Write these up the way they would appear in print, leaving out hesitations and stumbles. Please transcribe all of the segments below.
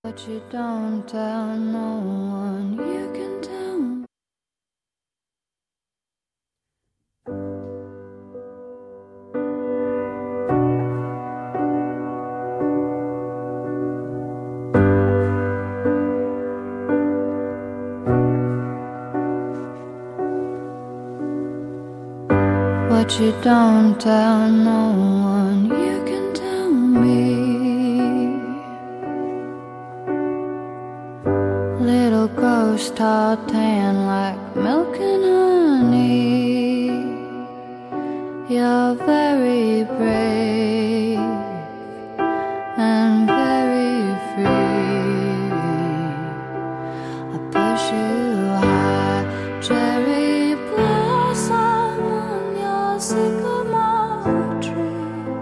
But you don't tell no one, you can tell. What you don't tell no one, you can tell me. Little ghost all tan like milk and honey. You're very brave and very free. I push you high, cherry blossom on your sycamore tree.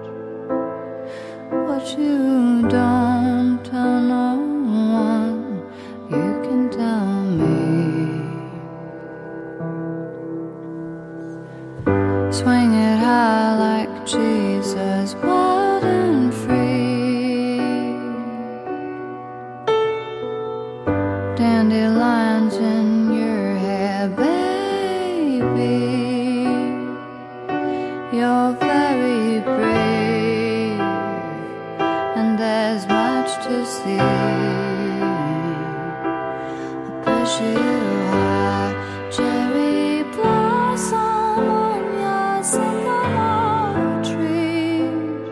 What you don't tell no one, you can tell me. Swing it high like Jesus, wild and free. Dandelions in your hair, baby. You're very brave, and there's much to see. I push you high, cherry blossom on your sycamore tree.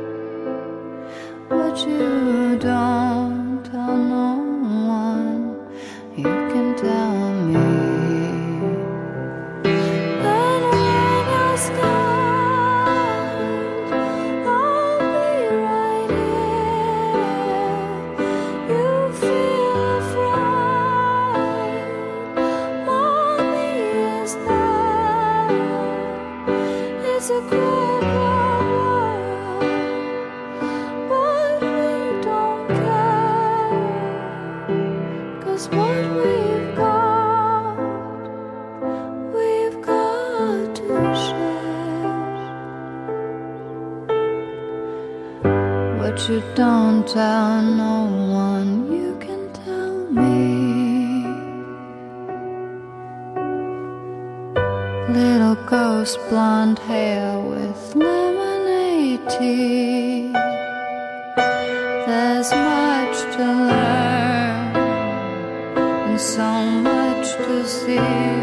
What you don't tell no one, you can tell me. And when you're scared, I'll be right here. You feel afraid, Mommy is there. It's a cruel world, but we don't care. 'Cause what we've got to share. What you don't tell no one, you can tell me. Little ghost blonde hair with lemonade tea. There's much to learn and so much to see.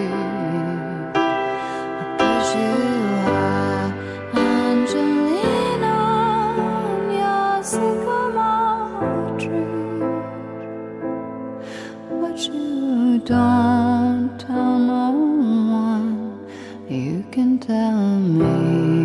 I push you high, Angelina, on your sycamore tree. What you don't tell no one, you can tell me.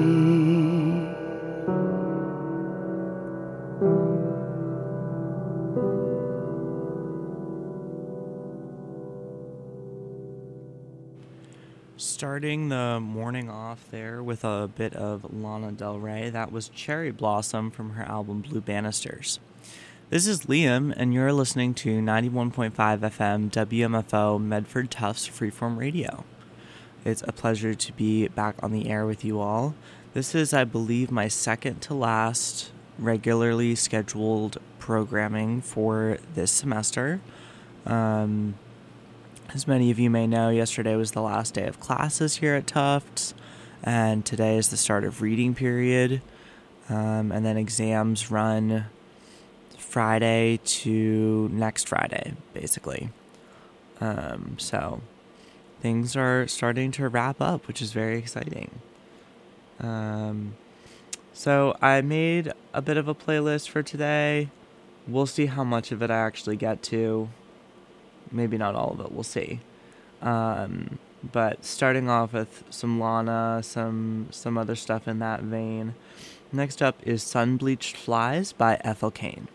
Starting the morning off there with a bit of Lana Del Rey, that was Cherry Blossom from her album Blue Banisters. This is Liam, and you're listening to 91.5 FM WMFO Medford Tufts Freeform Radio. It's a pleasure to be back on the air with you all. This is, I believe, my second to last regularly scheduled programming for this semester. As many of you may know, yesterday was the last day of classes here at Tufts, and today is the start of reading period, and then exams run Friday to next Friday, basically. So things are starting to wrap up, which is very exciting. So I made a bit of a playlist for today. We'll see how much of it I actually get to. Maybe not all of it, we'll see. But starting off with some Lana, some other stuff in that vein. Next up is Sun-Bleached Flies by Ethel Cain.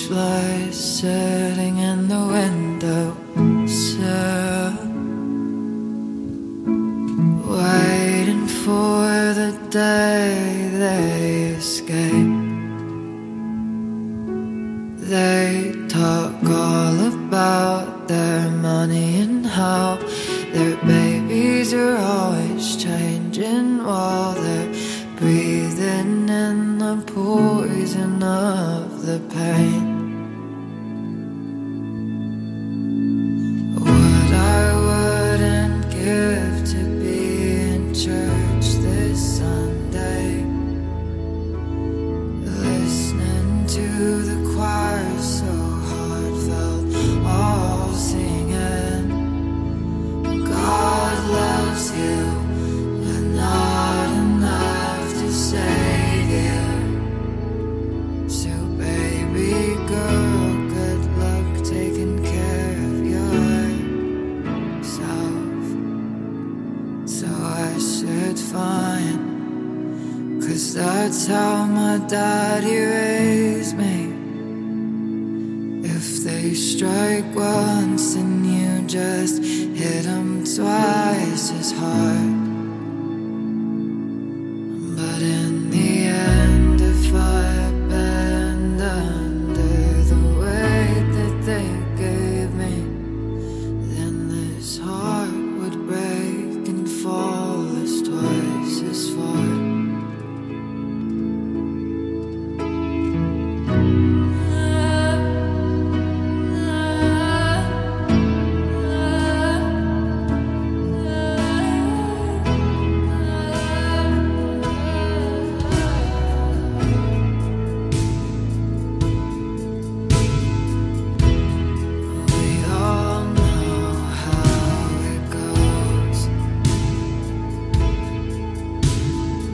speechless, sitting in the window sill, waiting for the day they escape. They talk all about their money and how their babies are always changing while they're breathing in the poison of the pain. What I wouldn't give to be in church this Sunday, listening to the choir so heartfelt, all singing, God loves you, but not enough to save you. So baby girl, good luck taking care of yourself. So I said fine, 'cause that's how my daddy raised me. If they strike once, then you just hit them twice as hard. But in the end, if I bend under the weight that they gave me, then this heart would break and fall as twice as far. We all know how it goes.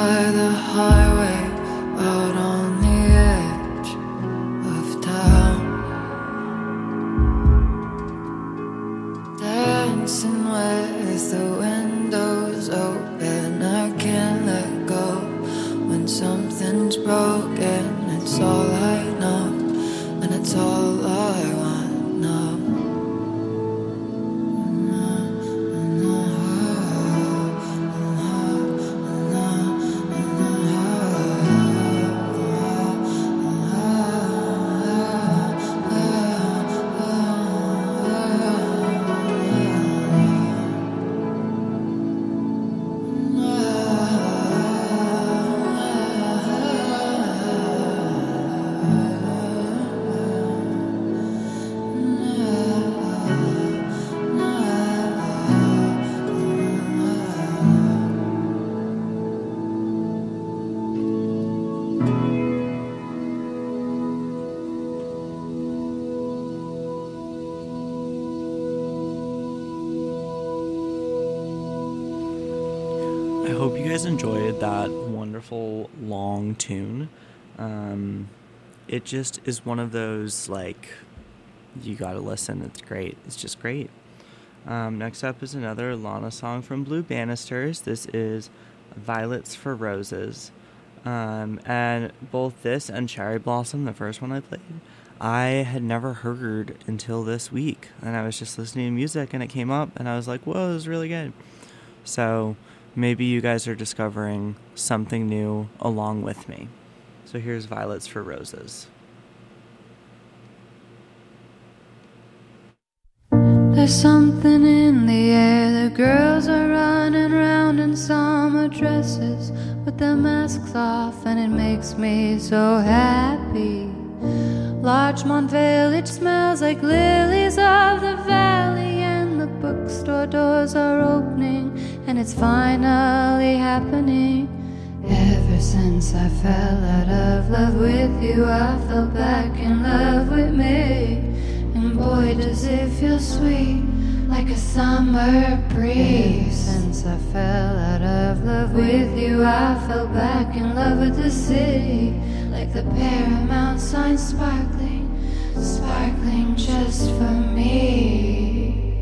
by the highway out on the edge of town, dancing with the windows open. I can't let go when something's broken. It's all I know, and it's all I want now. I hope you guys enjoyed that wonderful long tune. It just is one of those, like, you gotta listen. It's great. It's just great. Next up is another Lana song from Blue Bannisters. This is Violets for Roses. And both this and Cherry Blossom, the first one I played, I had never heard until this week. And I was just listening to music and it came up and I was like, whoa, this is really good. So maybe you guys are discovering something new along with me. So here's Violets for Roses. There's something in the air. The girls are running around in summer dresses with their masks off, and it makes me so happy. Larchmont Village smells like lilies of the valley, and the bookstore doors are opening, and it's finally happening. Ever since I fell out of love with you, I fell back in love with me. And boy, does it feel sweet, like a summer breeze. Since I fell out of love with you, I fell back in love with the city, like the Paramount sign sparkling, sparkling just for me.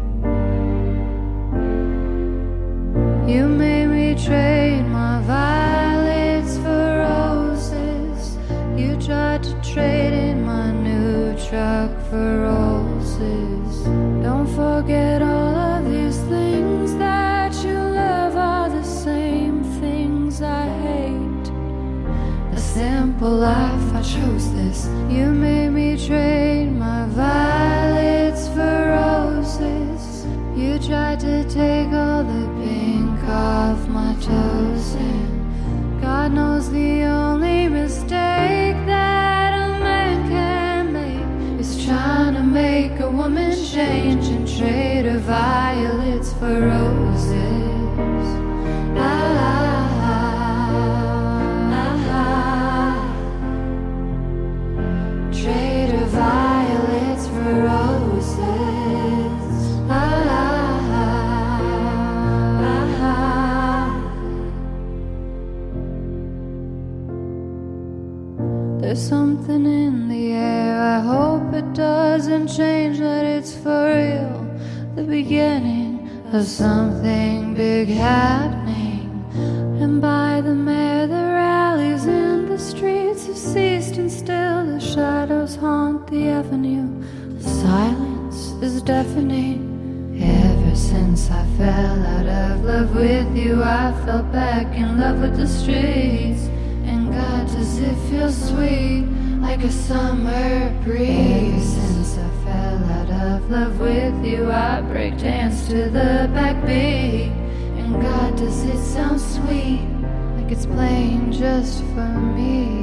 You made me trade my violets for roses. You tried to trade in my new truck for roses. Don't forget all of these things that you love are the same things I hate. The simple life, I chose this. You made me trade my violets for roses. You tried to take all the pink off my toes, and God knows the only mistake that a man can make is trying to make a woman change and trade her violets for roses. Trade her violets for roses. There's something in the air. I hope it doesn't change, that it's for real. The beginning of something big happening. And by the mare, the rallies in the streets have ceased, and still the shadows haunt the avenue. The silence is deafening. Ever since I fell out of love with you, I fell back in love with the streets. And God, does it feel sweet, like a summer breeze. Since I fell out of love with you, I break dance to the backbeat. And God, does it sound sweet, like it's playing just for me.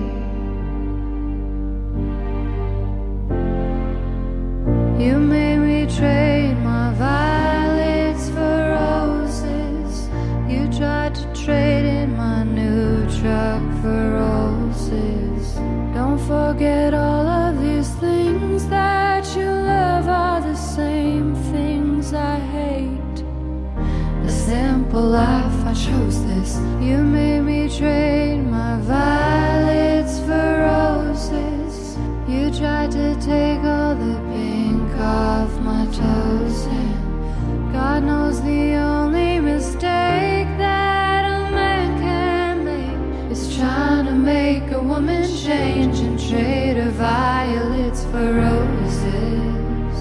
You made me trade my violets for roses. You tried to trade in my new truck for roses. Don't forget all of these things that you love are the same things I hate. The simple life, I chose this. You made me change and trade of violets for roses.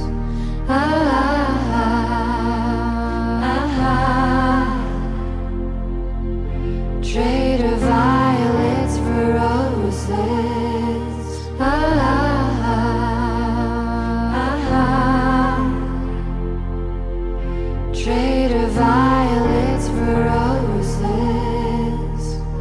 Trade of violets for roses. Trade of violets for roses.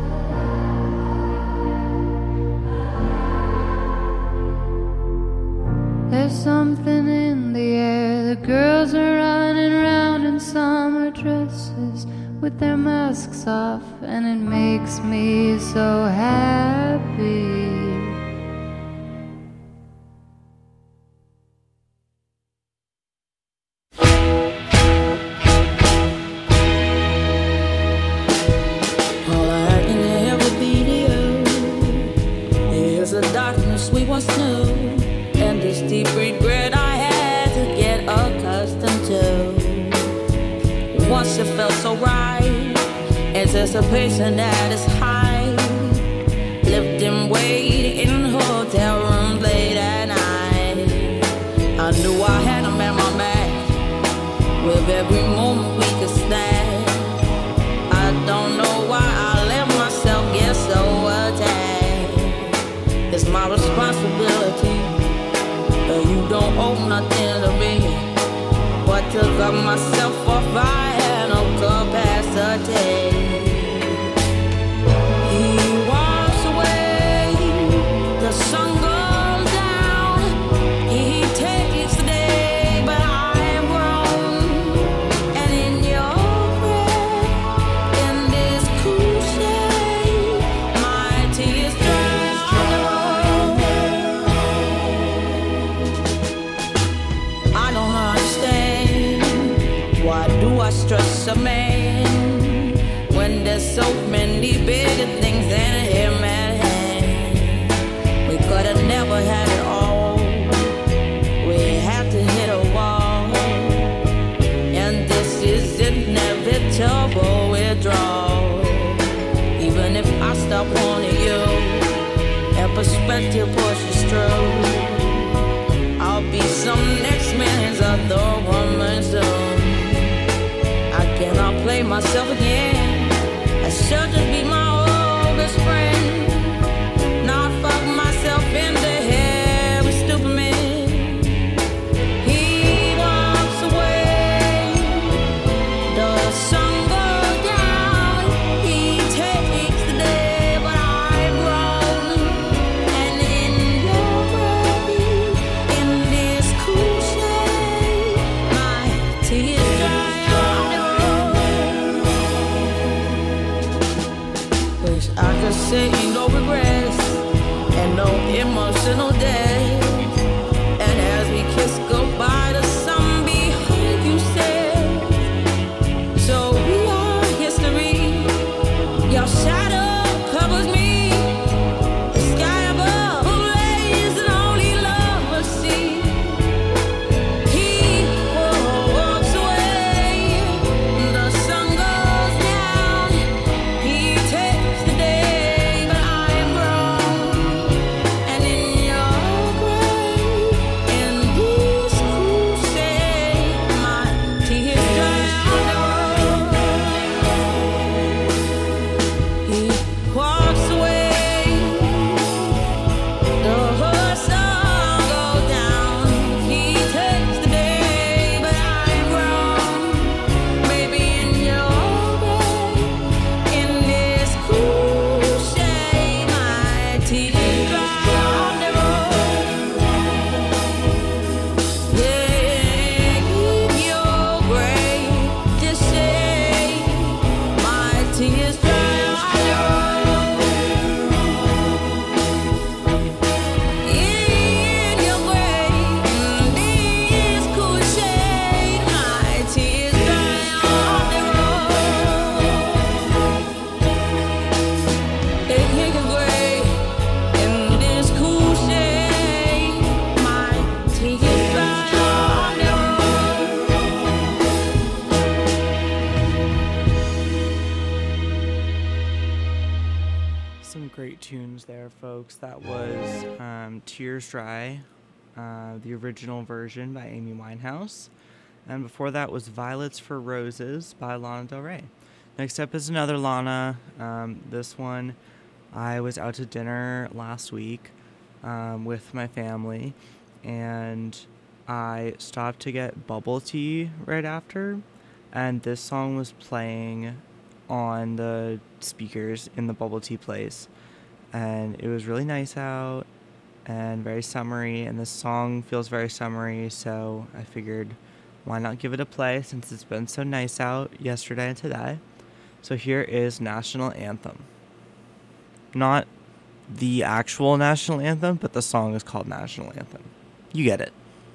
There's something in the air. The girls are running around in summer dresses with their masks off, and it makes me so happy. All I can ever video is the darkness we once knew, and this deep regret I had to get accustomed to. Once it felt so right, anticipation at its height. Lived and waited in hotel rooms late at night. I knew I had him at my back with every moment we could snap. I don't know why I let myself get so attached. It's my responsibility, but you don't owe nothing to me. But to cut myself off, I had no capacity. He walks away, the sun goes down. He takes the day, but I am grown. And in your breath, in this cool shade, my tears dry on the road. I don't understand. Why do I stress a man when there's so many bigger things than him at hand? We could have never had it all. We had to hit a wall, and this is inevitable withdrawal. Even if I stop wanting you, and perspective pushes through, I'll be some next man's other woman's soon. I cannot play myself again. I should just be my old best friend. Not fuck myself in the head with stupid men. He walks away, the sun goes down. He takes the day, but I'm grown. And in your breath, in this cool shade, my tears dry on the road. Wish I could say no regrets and no emotional death. And as we kiss goodbye, the sun behind you said, so we are history. Your shadow covers me. The sky above ablaze and only lovers see. He walks away, the sun goes down. He takes the day, but I am grown. And in your grave, Some great tunes there, folks. That was Tears Dry, the original version by Amy Winehouse. And before that was Violets for Roses by Lana Del Rey. Next up is another Lana. This one, I was out to dinner last week with my family, and I stopped to get bubble tea right after, and this song was playing on the speakers in the bubble tea place, and it was really nice out and very summery, and this song feels very summery, so I figured why not give it a play since it's been so nice out yesterday and today. So here is National Anthem. Not the actual national anthem, but the song is called National Anthem. You get it.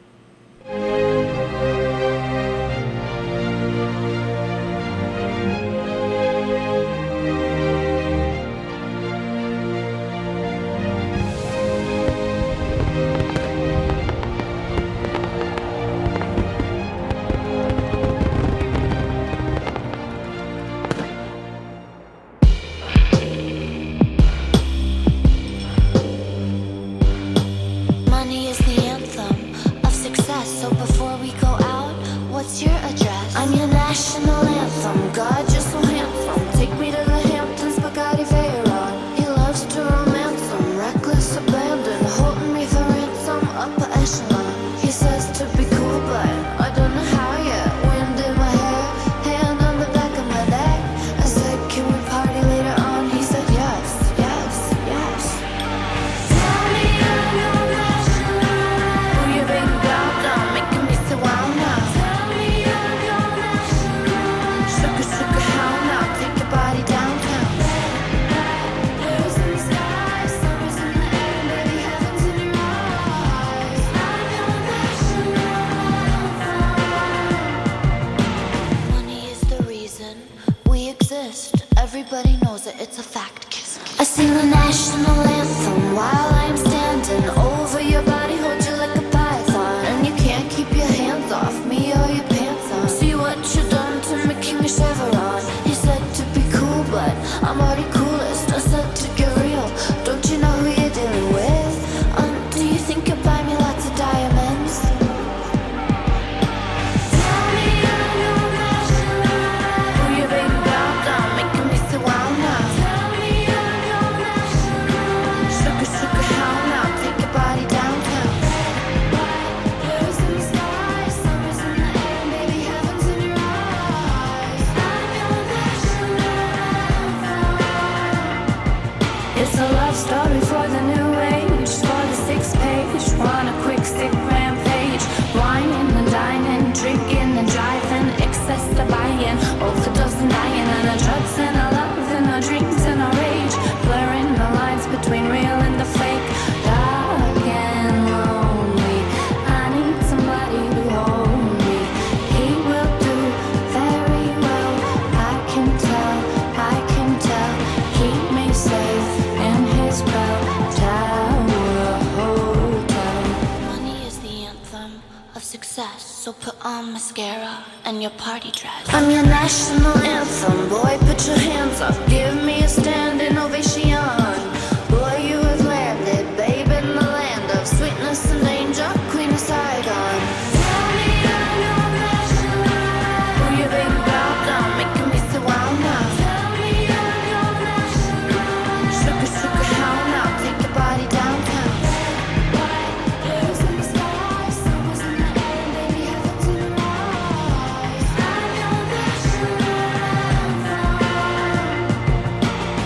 So put on mascara and your party dress. I'm your national anthem, boy, put your hands up. Give me a standing ovation. Boy, you have landed, babe, in the land of sweetness and danger, queen of Saigon. Tell me I'm your national anthem. Who you big about, down, making me so wild now. Tell me I'm your national anthem. Sugar, sugar, how now, take your body downtown. Blues in the sky, summer's in the air, baby, heaven's in your eyes. I'm your national anthem.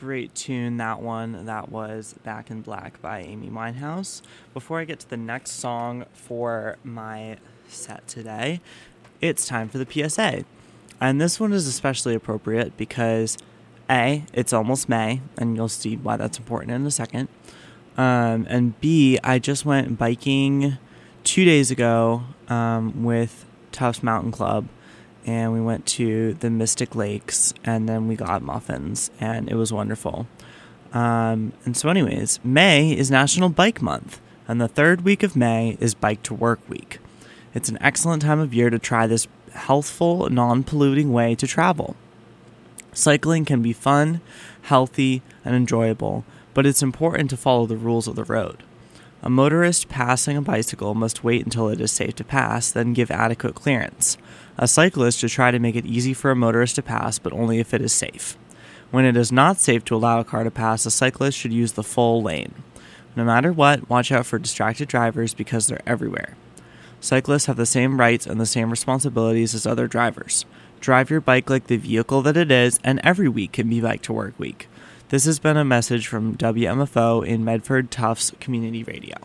great tune, that one. That was Back in Black by Amy Winehouse. Before I get to the next song for my set today, it's time for the PSA. And this one is especially appropriate because A, it's almost May, and you'll see why that's important in a second. And B, I just went biking 2 days ago with Tufts Mountain Club, and we went to the Mystic Lakes, and then we got muffins, and it was wonderful. And so anyways, May is National Bike Month, and the third week of May is Bike to Work Week. It's an excellent time of year to try this healthful, non-polluting way to travel. Cycling can be fun, healthy, and enjoyable, but it's important to follow the rules of the road. A motorist passing a bicycle must wait until it is safe to pass, then give adequate clearance. A cyclist should try to make it easy for a motorist to pass, but only if it is safe. When it is not safe to allow a car to pass, a cyclist should use the full lane. No matter what, watch out for distracted drivers because they're everywhere. Cyclists have the same rights and the same responsibilities as other drivers. Drive your bike like the vehicle that it is, and every week can be Bike to Work Week. This has been a message from WMFO in Medford Tufts Community Radio.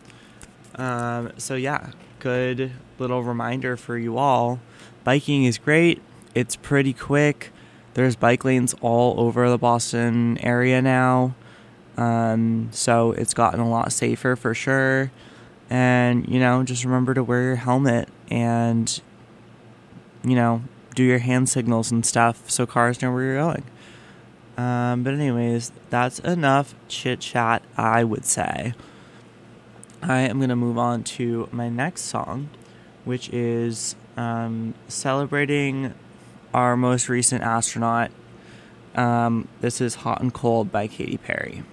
So yeah, good little reminder for you all. Biking is great. It's pretty quick. There's bike lanes all over the Boston area now. So it's gotten a lot safer for sure. And, just remember to wear your helmet and, do your hand signals and stuff so cars know where you're going. But anyways, that's enough chit-chat, I would say. I am going to move on to my next song, which is celebrating our most recent astronaut. This is Hot and Cold by Katy Perry.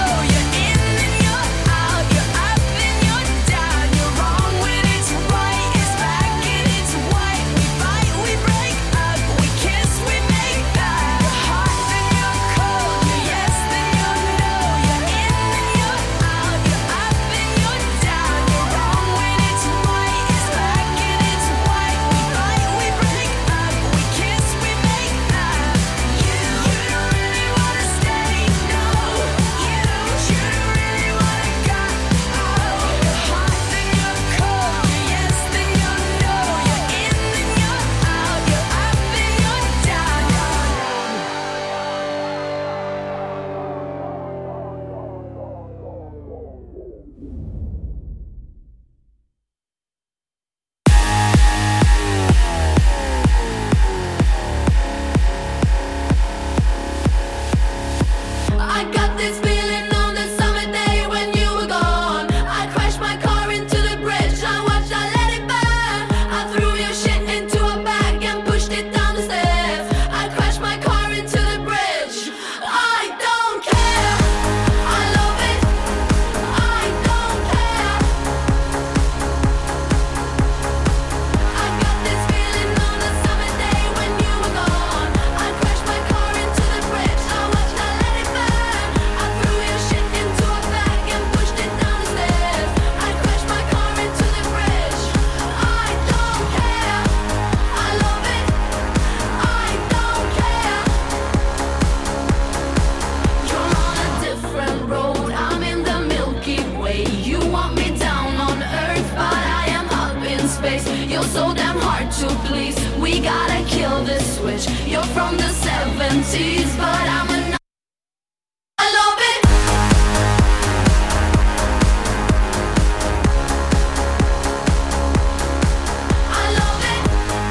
Right space. You're so damn hard to please. We gotta kill this switch. You're from the 70s, but I'm a I love it. I love it.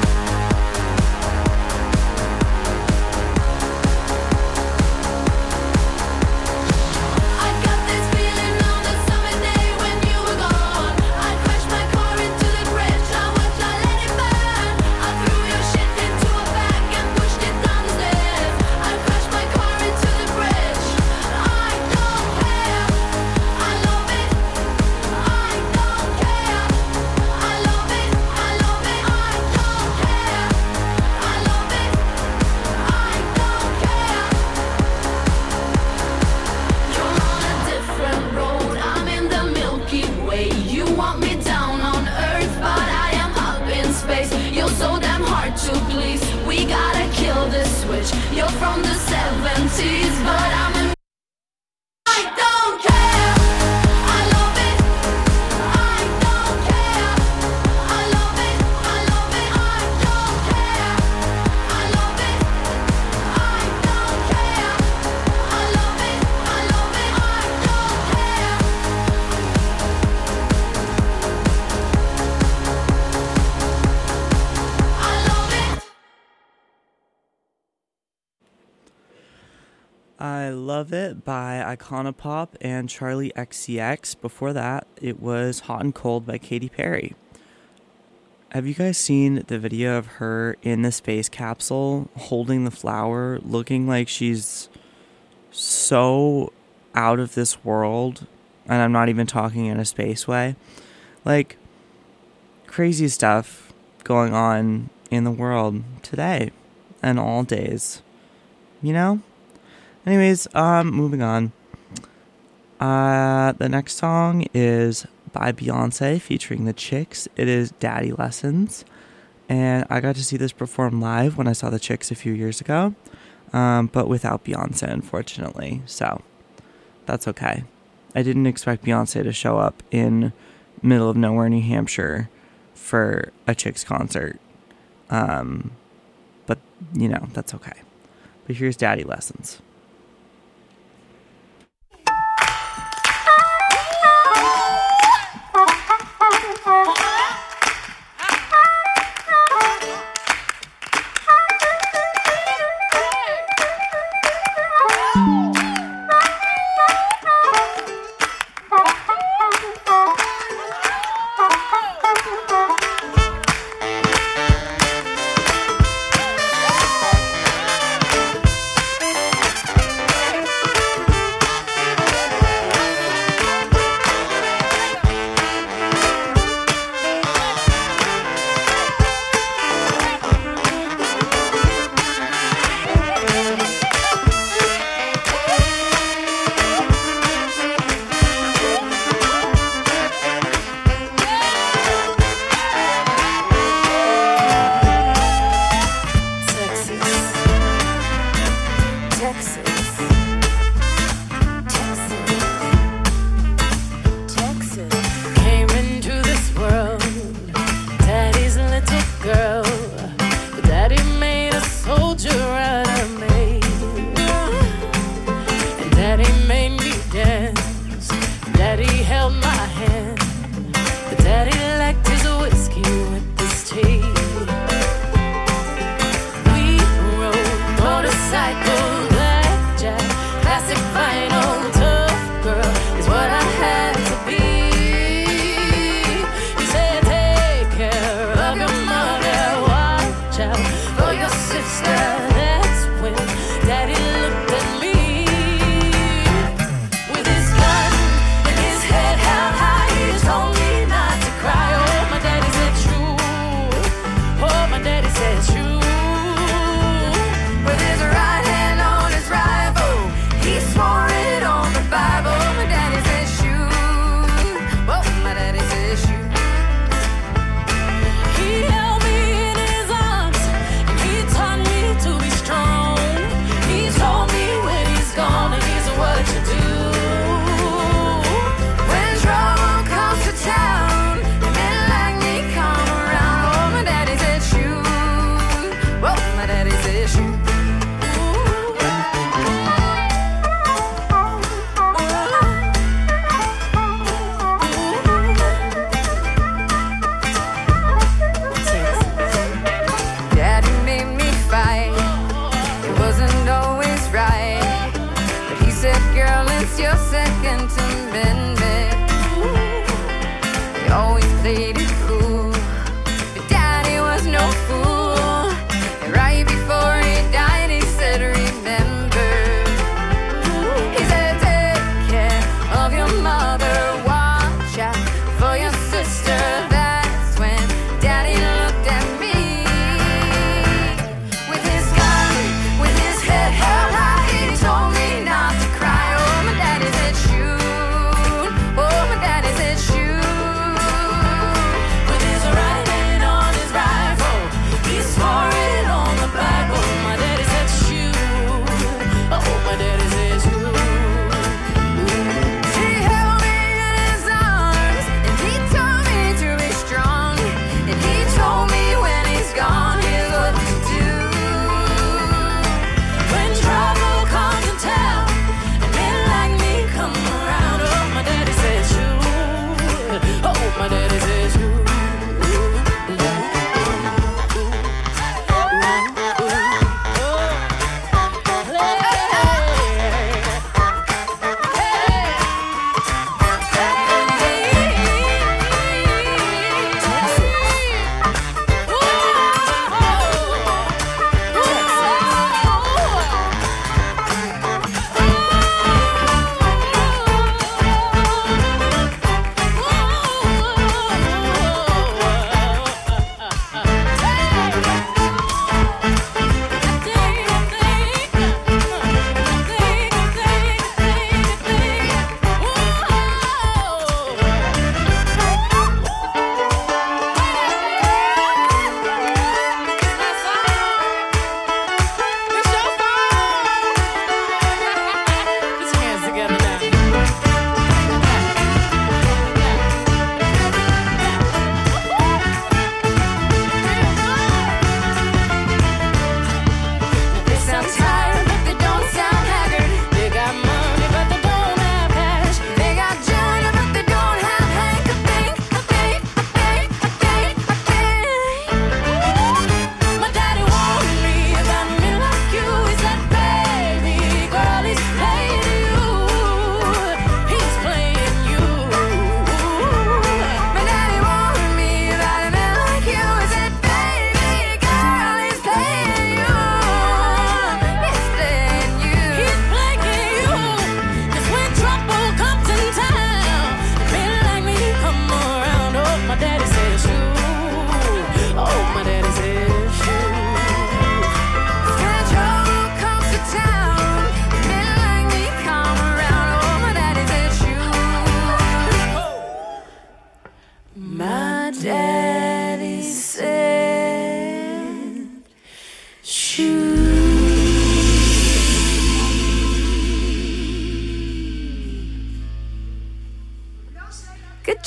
I got this feeling on the summer day when you were gone. I crashed my car into the bridge. I watched, I let it burn. I threw your shit into a bag and pushed it down the stairs. I crashed my car into the bridge. I don't care. I love it. I don't care. I love it. I love it. I don't care. I love it. I don't care. You're on a different road. I'm in the Milky Way. You want me down on Earth, but I am up in space. You're so damn hard to please. We gotta kill this switch. You're from the 70s, but I'm a I don't care. I love it. I don't care. I love it. I love it. I don't care. I love it. I don't care. I love it. I love it. I don't care. I love it. I Love It by Iconopop and Charlie XCX. Before that, it was Hot and Cold by Katy Perry. Have you guys seen the video of her in the space capsule holding the flower, looking like she's so out of this world? And I'm not even talking in a space way. Like, crazy stuff going on in the world today and all days. You know? Anyways, moving on. The next song is by Beyonce featuring the Chicks. It is Daddy Lessons. And I got to see this performed live when I saw the Chicks a few years ago. But without Beyonce, unfortunately. So, that's okay. I didn't expect Beyonce to show up in middle of nowhere, New Hampshire for a Chicks concert. But, you know, that's okay. But here's Daddy Lessons.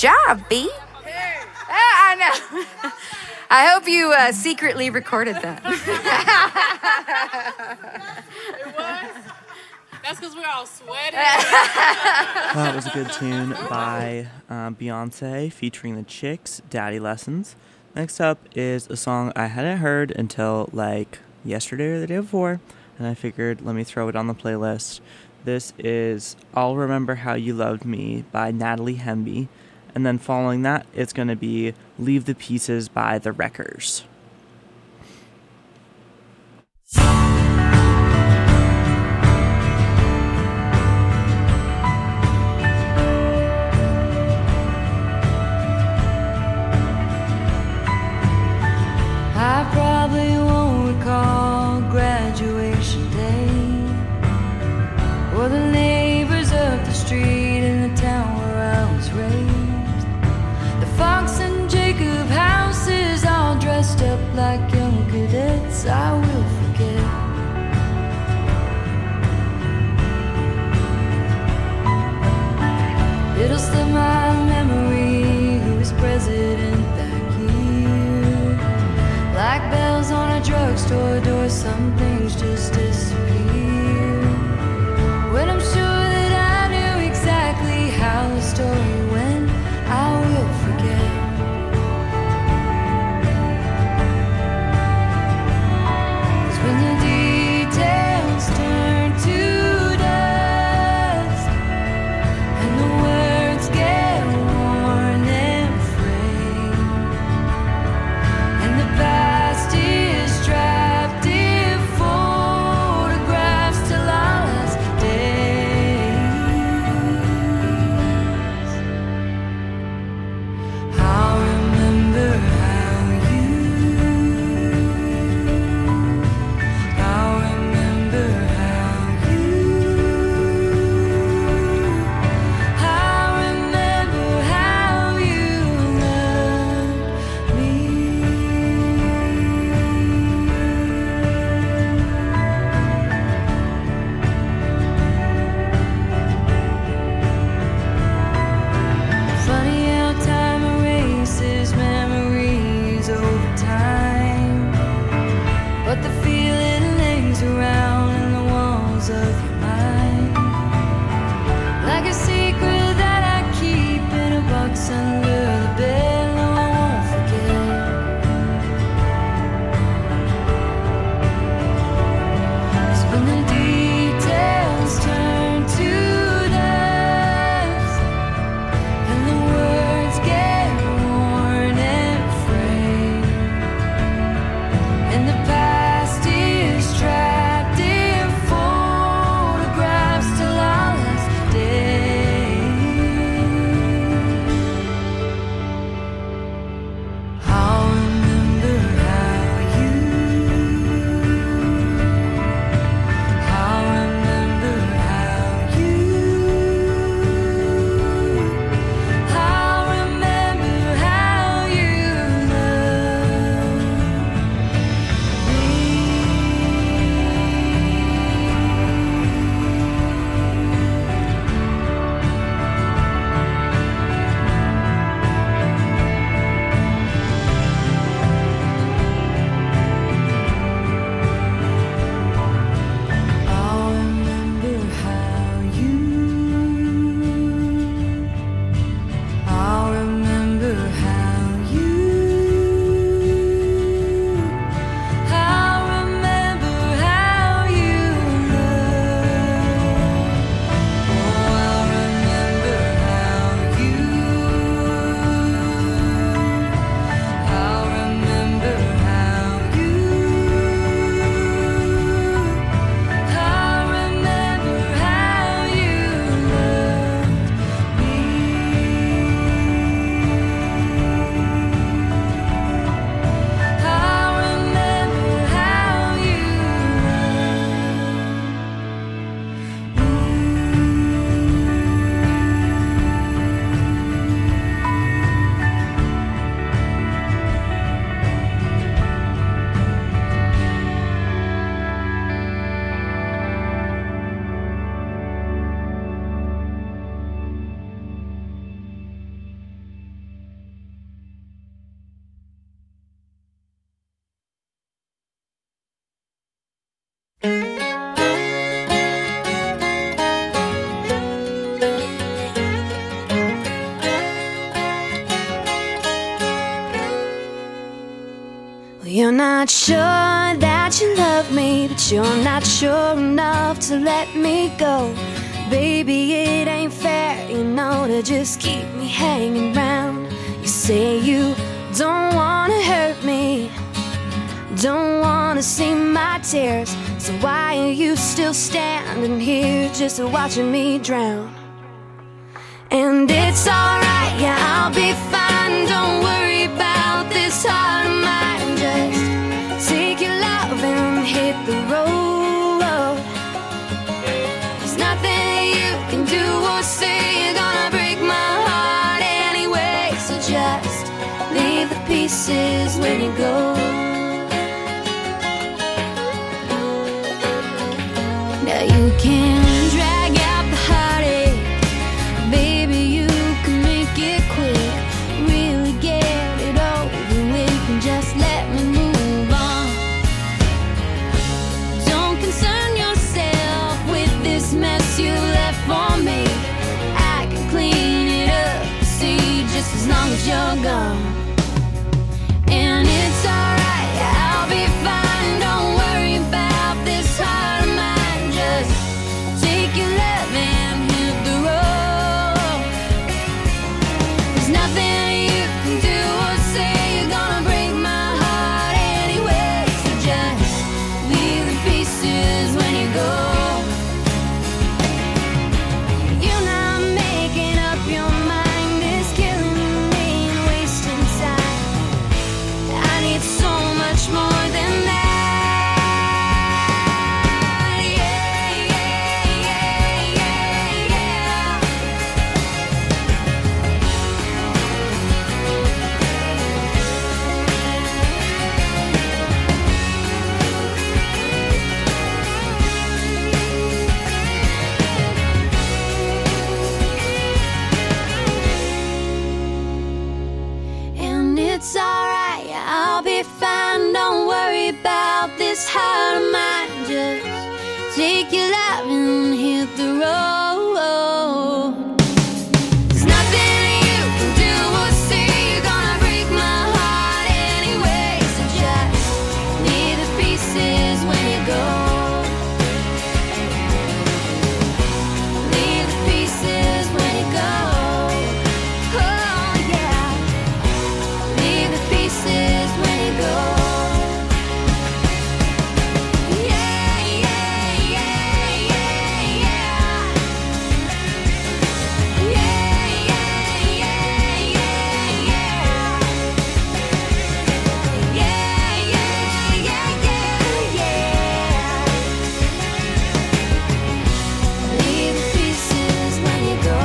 job, B. I know. I hope you secretly recorded that. It was? That's because we're all sweaty. That was a good tune by Beyonce featuring the Chicks, Daddy Lessons. Next up is a song I hadn't heard until like yesterday or the day before, and I figured let me throw it on the playlist. This is I'll Remember How You Loved Me by Natalie Hemby. And then following that, it's going to be Leave the Pieces by The Wreckers. I probably won't recall graduation day or the neighbors up the street in the town where I was raised. The Fox and Jacob houses all dressed up like young cadets. I will forget. It'll slip my memory who was president that year. Like bells on a drugstore door, some things just disappear. When I'm sure that I knew exactly how the story went, I will forget. 'Cause when the details turn to dust and the words get worn and frayed, and the past is trapped in photographs Well, you're not sure that you love me, but you're not sure enough to let me go. Baby, it ain't fair, you know, to just keep me hanging round. You say you don't wanna hurt me, don't wanna see my tears, so why are you still standing here just watching me drown? And it's alright, yeah, I'll be fine, don't worry about this heart of mine. Just take your love and hit the road. There's nothing you can do or say, you're gonna break my heart anyway. So just leave the pieces when you go. Now you can drag out the heartache, baby, you can make it quick, really get it over with and just let me move on. Don't concern yourself with this mess you left for me, I can clean it up, see, just as long as you're gone. And it's alright, I'll be fine, don't worry about this heart of mine. Just take your love and hit the road. There's nothing you can do or say, you're gonna break my heart anyway. So just leave the pieces when you go. You're not making up your mind, it's killing me and wasting time. I need so much more than that. Yeah, yeah, yeah, yeah, yeah. And it's alright, yeah, I'll be fine, don't worry about this heart of mine. Just take your love and hit the road. There's nothing you can do or say, you're gonna break my heart anyway. So just leave the pieces when you go. Leave the pieces when you go. Oh yeah. Leave the pieces when you go. Yeah, yeah, yeah, yeah, yeah. Yeah, yeah, yeah, yeah, yeah. Yeah, yeah, yeah, yeah, yeah. Leave the pieces when you go.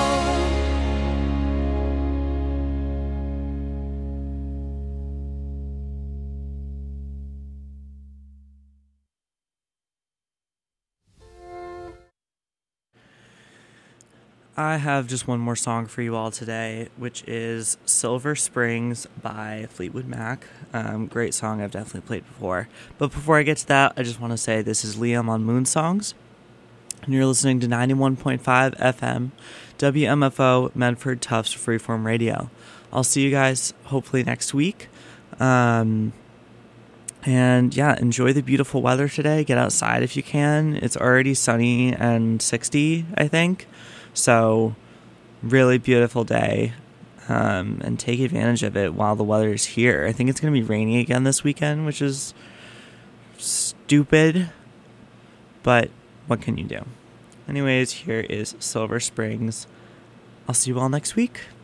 I have just one more song for you all today, which is Silver Springs by Fleetwood Mac. Great song, I've definitely played before. But before I get to that, I just want to say this is Liam on Moon Songs, and you're listening to 91.5 FM, WMFO, Medford Tufts Freeform Radio. I'll see you guys hopefully next week. And yeah, enjoy the beautiful weather today. Get outside if you can. It's already sunny and 60, I think. So, really beautiful day, and take advantage of it while the weather is here. I think it's going to be rainy again this weekend, which is stupid, but what can you do? Anyways, here is Silver Springs. I'll see you all next week.